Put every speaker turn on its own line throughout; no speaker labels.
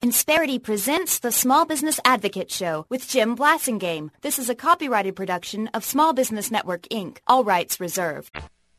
Insperity presents the Small Business Advocate Show with Jim Blasingame. This is a copyrighted production of Small Business Network, Inc. All rights reserved.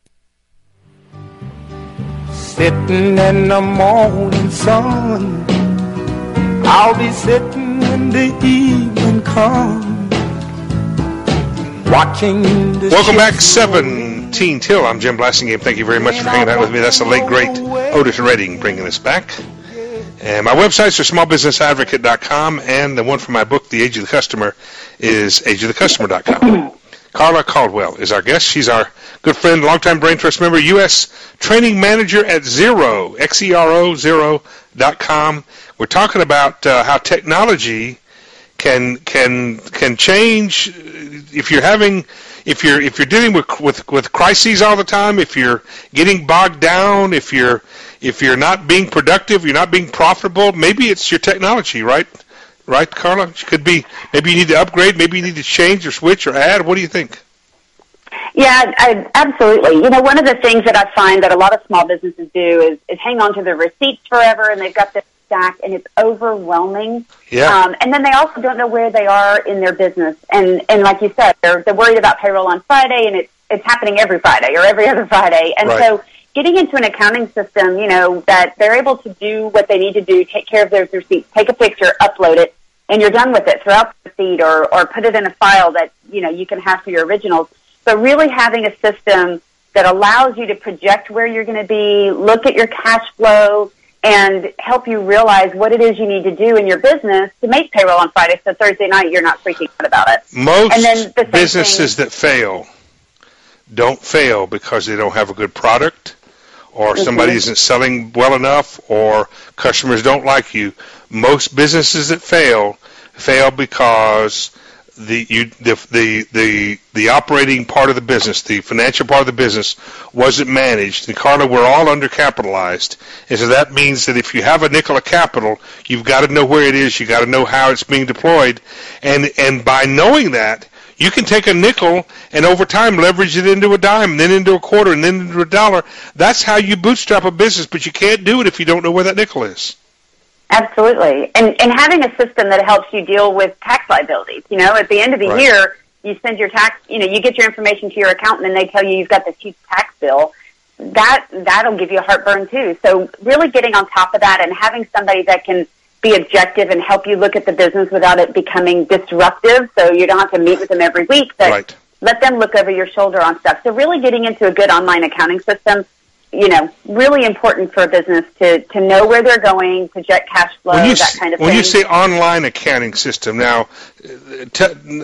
Sitting in the morning sun, I'll be sitting when the evening comes, watching the
Welcome back, 17 till. I'm Jim Blasingame. Thank you very much for hanging out with me. That's the late, great Otis Redding bringing us back. And my websites are smallbusinessadvocate.com, and the one for my book, The Age of the Customer, is ageofthecustomer.com. Carla Caldwell is our guest. She's our good friend, longtime Brain Trust member, U.S. Training Manager at Xero, Xero, Xero.com. We're talking about how technology can change if you're dealing with crises all the time, if you're getting bogged down, if you're not being productive, you're not being profitable. Maybe it's your technology, right? Right, Carla? It could be. Maybe you need to upgrade. Maybe you need to change or switch or add. What do you think?
Yeah, absolutely. You know, one of the things that I find that a lot of small businesses do is hang on to their receipts forever, and they've got this stack, and it's overwhelming.
Yeah.
And then they also don't know where they are in their business. And like you said, they're worried about payroll on Friday, and it's happening every Friday or every other Friday. And
right.
So getting into an accounting system, you know, that they're able to do what they need to do, take care of their receipts, take a picture, upload it, and you're done with it. Throw out the receipt or put it in a file that, you know, you can have for your originals. But really having a system that allows you to project where you're going to be, look at your cash flow, and help you realize what it is you need to do in your business to make payroll on Friday, so Thursday night you're not freaking out about it.
Most businesses that fail don't fail because they don't have a good product, or somebody isn't selling well enough, or customers don't like you. Most businesses that fail because the operating part of the business, the financial part of the business, wasn't managed. And Carla, we're all undercapitalized, and so that means that if you have a nickel of capital, you've got to know where it is. You got to know how it's being deployed, and by knowing that, you can take a nickel and over time leverage it into a dime, then into a quarter, and then into a dollar. That's how you bootstrap a business, but you can't do it if you don't know where that nickel is.
Absolutely. And having a system that helps you deal with tax liabilities. You know, at the end of the
right.
year, you send your tax, you know, you get your information to your accountant and they tell you you've got this huge tax bill. That'll give you a heartburn too. So really getting on top of that and having somebody that can be objective and help you look at the business without it becoming disruptive, so you don't have to meet with them every week, but
right.
let them look over your shoulder on stuff. So really getting into a good online accounting system, you know, really important for a business to know where they're going, project cash flow, that kind of thing.
When you say online accounting system, now, the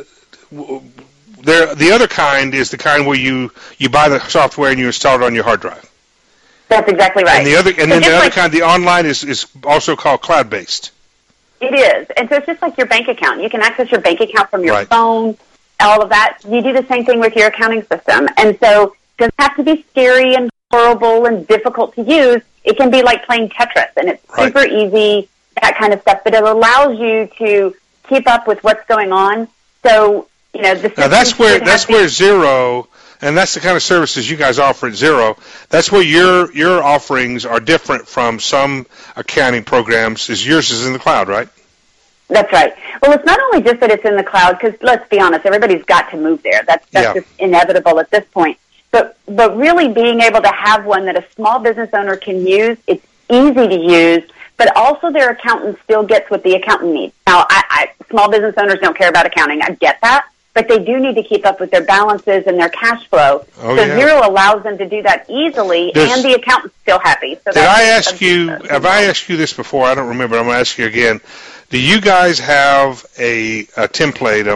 other kind is the kind where you buy the software and you install it on your hard drive.
That's exactly right.
And the other kind, the online is also called cloud-based.
It is. And so it's just like your bank account. You can access your bank account from your
right.
phone, all of that. You do the same thing with your accounting system. And so it doesn't have to be scary and horrible and difficult to use. It can be like playing Tetris, and it's
right.
super easy, that kind of stuff. But it allows you to keep up with what's going on. So, you know, the
now that's where Xero, and that's the kind of services you guys offer at Xero. That's where your offerings are different from some accounting programs. Yours is in the cloud, right?
That's right. Well, it's not only just that it's in the cloud, because let's be honest, everybody's got to move there. That's just inevitable at this point. But really being able to have one that a small business owner can use, it's easy to use, but also their accountant still gets what the accountant needs. Now, small business owners don't care about accounting. I get that. But they do need to keep up with their balances and their cash flow.
Oh,
so
yeah.
Xero allows them to do that easily, and the accountant's still happy. So
have I asked you this before? I don't remember. I'm going to ask you again. Do you guys have a template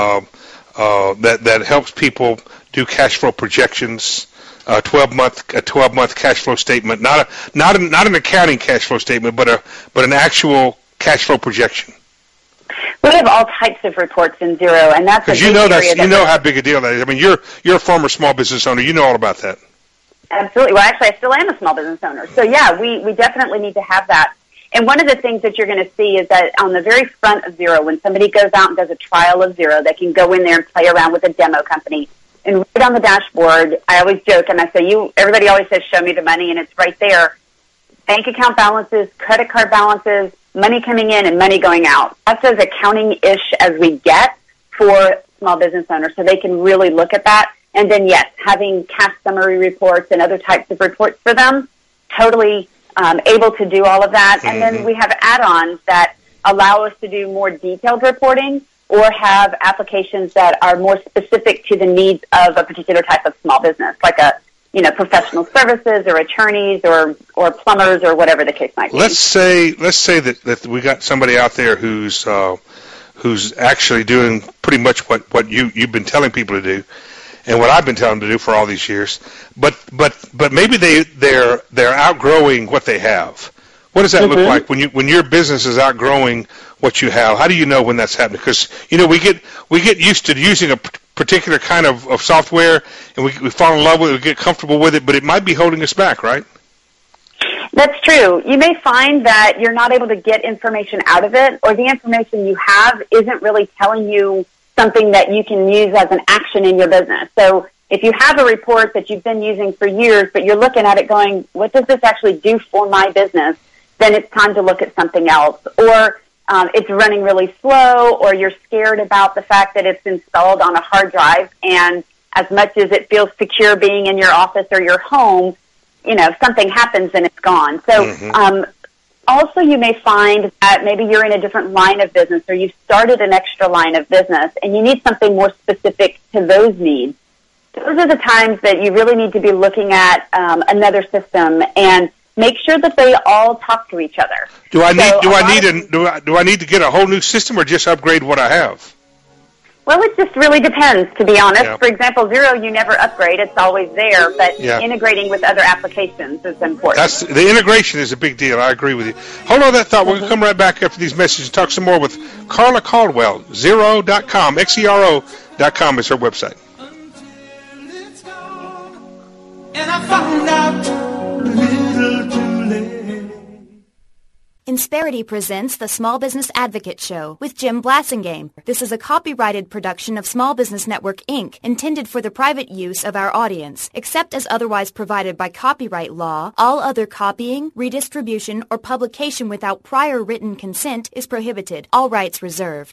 that helps people do cash flow projections? A 12-month cash flow statement, not an accounting cash flow statement, but an actual cash flow projection.
We have all types of reports in Xero, and that's
because you know how big a deal that is. I mean, you're a former small business owner. You know all about that.
Absolutely. Well, actually, I still am a small business owner. So, yeah, we definitely need to have that. And one of the things that you're going to see is that on the very front of Xero, when somebody goes out and does a trial of Xero, they can go in there and play around with a demo company. And right on the dashboard, I always joke, and I say, everybody always says, show me the money, and it's right there. Bank account balances, credit card balances, money coming in and money going out. That's as accounting-ish as we get for small business owners, so they can really look at that. And then, yes, having cash summary reports and other types of reports for them, totally able to do all of that. And then we have add-ons that allow us to do more detailed reporting or have applications that are more specific to the needs of a particular type of small business, like professional services or attorneys or plumbers or whatever the case might be.
Let's say that we got somebody out there who's actually doing pretty much what you've been telling people to do, and what I've been telling them to do for all these years. But maybe they're outgrowing what they have. What does that look like when your business is outgrowing what you have? How do you know when that's happening? Because we get used to using a particular kind of software, and we fall in love with it, we get comfortable with it, but it might be holding us back, right?
That's true. You may find that you're not able to get information out of it, or the information you have isn't really telling you something that you can use as an action in your business. So if you have a report that you've been using for years, but you're looking at it going, what does this actually do for my business? Then it's time to look at something else. Or it's running really slow, or you're scared about the fact that it's installed on a hard drive, and as much as it feels secure being in your office or your home, something happens and it's gone. So also you may find that maybe you're in a different line of business, or you've started an extra line of business, and you need something more specific to those needs. Those are the times that you really need to be looking at another system and make sure that they all talk to each other.
Do I need to get a whole new system, or just upgrade what I have?
Well, it just really depends, to be honest. Yeah. For example, Xero, you never upgrade. It's always there, but integrating with other applications is important.
The integration is a big deal. I agree with you. Hold on that thought. We're going to come right back after these messages and talk some more with Carla Caldwell. Xero.com, Xero.com is her website.
And I found out a little too late.
Insperity presents the Small Business Advocate Show with Jim Blasingame. This is a copyrighted production of Small Business Network, Inc., intended for the private use of our audience. Except as otherwise provided by copyright law, all other copying, redistribution, or publication without prior written consent is prohibited. All rights reserved.